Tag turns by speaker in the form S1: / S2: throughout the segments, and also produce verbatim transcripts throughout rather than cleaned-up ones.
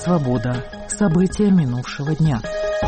S1: Свобода. События минувшего дня.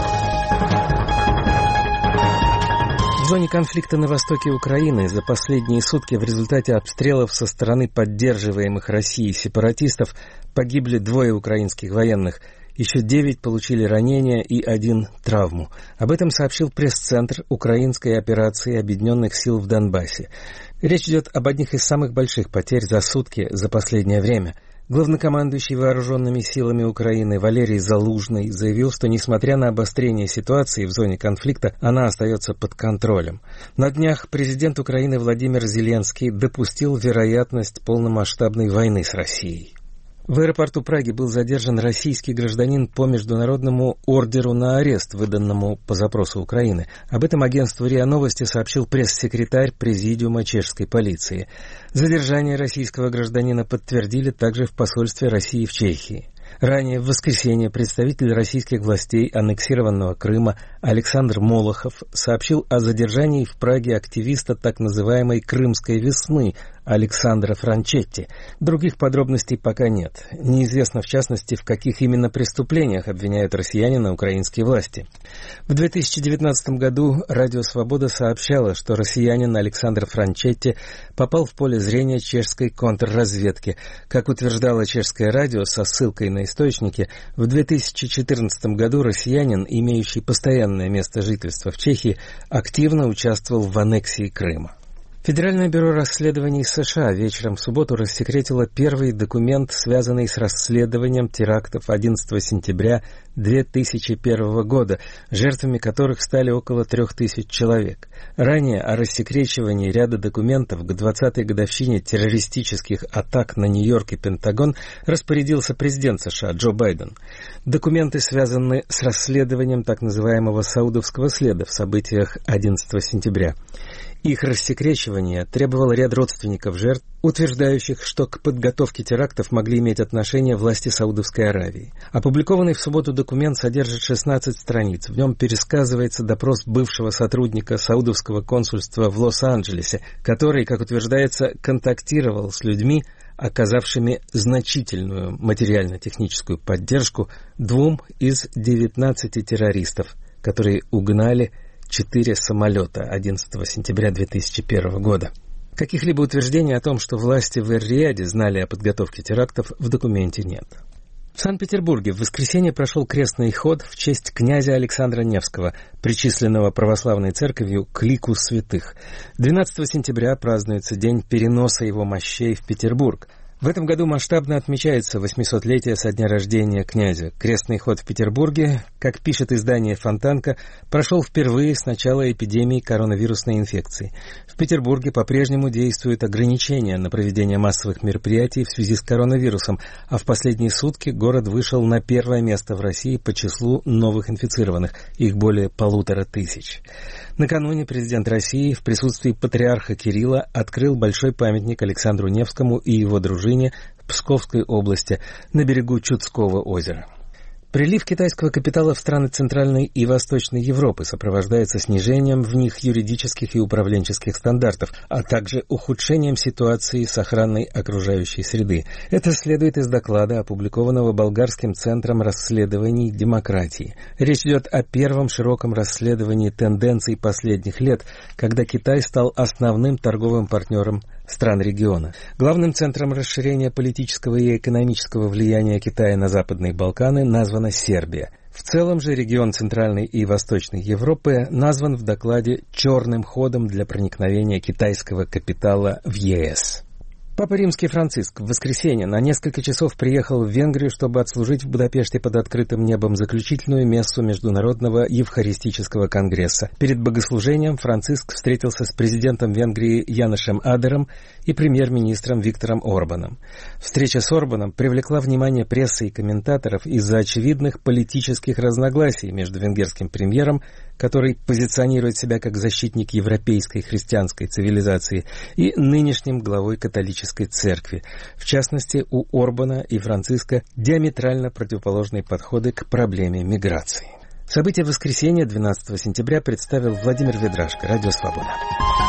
S2: В зоне конфликта на востоке Украины за последние сутки в результате обстрелов со стороны поддерживаемых Россией сепаратистов погибли двое украинских военных. Еще девять получили ранения и один травму. Об этом сообщил пресс-центр украинской операции Объединенных сил в Донбассе. Речь идет об одних из самых больших потерь за сутки за последнее время. Главнокомандующий вооруженными силами Украины Валерий Залужный заявил, что несмотря на обострение ситуации в зоне конфликта, она остается под контролем. На днях президент Украины Владимир Зеленский допустил вероятность полномасштабной войны с Россией. В аэропорту Праги был задержан российский гражданин по международному ордеру на арест, выданному по запросу Украины. Об этом агентству РИА Новости сообщил пресс-секретарь Президиума чешской полиции. Задержание российского гражданина подтвердили также в посольстве России в Чехии. Ранее, в воскресенье, представитель российских властей аннексированного Крыма Александр Молохов сообщил о задержании в Праге активиста так называемой «Крымской весны» Александра Франчетти. Других подробностей пока нет. Неизвестно, в частности, в каких именно преступлениях обвиняют россиянина украинские власти. В две тысячи девятнадцатом году Радио Свобода сообщало, что россиянин Александр Франчетти попал в поле зрения чешской контрразведки. Как утверждало чешское радио со ссылкой на источники, в две тысячи четырнадцатом году россиянин, имеющий постоянное место жительства в Чехии, активно участвовал в аннексии Крыма. Федеральное бюро расследований США вечером в субботу рассекретило первый документ, связанный с расследованием терактов одиннадцатого сентября две тысячи первого года, жертвами которых стали около трех тысяч человек. Ранее о рассекречивании ряда документов к двадцатой годовщине террористических атак на Нью-Йорк и Пентагон распорядился президент США Джо Байден. Документы связаны с расследованием так называемого саудовского следа в событиях одиннадцатого сентября. Их рассекречивание требовало ряд родственников жертв, утверждающих, что к подготовке терактов могли иметь отношение власти Саудовской Аравии. Опубликованный в субботу документ содержит шестнадцать страниц. В нем пересказывается допрос бывшего сотрудника саудовского консульства в Лос-Анджелесе, который, как утверждается, контактировал с людьми, оказавшими значительную материально-техническую поддержку двум из девятнадцати террористов, которые угнали четыре самолета одиннадцатого сентября две тысячи первого года. Каких-либо утверждений о том, что власти в Эр-Рияде знали о подготовке терактов, в документе нет. В Санкт-Петербурге в воскресенье прошел крестный ход в честь князя Александра Невского, причисленного православной церковью к лику святых. двенадцатого сентября празднуется день переноса его мощей в Петербург. В этом году масштабно отмечается восьмисотлетие со дня рождения князя. Крестный ход в Петербурге, как пишет издание «Фонтанка», прошел впервые с начала эпидемии коронавирусной инфекции. В Петербурге по-прежнему действуют ограничения на проведение массовых мероприятий в связи с коронавирусом, а в последние сутки город вышел на первое место в России по числу новых инфицированных, их более полутора тысяч. Накануне президент России в присутствии патриарха Кирилла открыл большой памятник Александру Невскому и его дружине в Псковской области на берегу Чудского озера. Прилив китайского капитала в страны Центральной и Восточной Европы сопровождается снижением в них юридических и управленческих стандартов, а также ухудшением ситуации с охраной окружающей среды. Это следует из доклада, опубликованного Болгарским центром расследований демократии. Речь идет о первом широком расследовании тенденций последних лет, когда Китай стал основным торговым партнером стран региона. Главным центром расширения политического и экономического влияния Китая на Западные Балканы названа Сербия. В целом же регион Центральной и Восточной Европы назван в докладе «черным ходом для проникновения китайского капитала в Е С». Папа Римский Франциск в воскресенье на несколько часов приехал в Венгрию, чтобы отслужить в Будапеште под открытым небом заключительную мессу Международного Евхаристического конгресса. Перед богослужением Франциск встретился с президентом Венгрии Яношем Адером и премьер-министром Виктором Орбаном. Встреча с Орбаном привлекла внимание прессы и комментаторов из-за очевидных политических разногласий между венгерским премьером, который позиционирует себя как защитник европейской христианской цивилизации, и нынешним главой католической церкви. В частности, у Орбана и Франциска диаметрально противоположные подходы к проблеме миграции. События воскресенья двенадцатого сентября представил Владимир Ведрашко, Радио Свобода.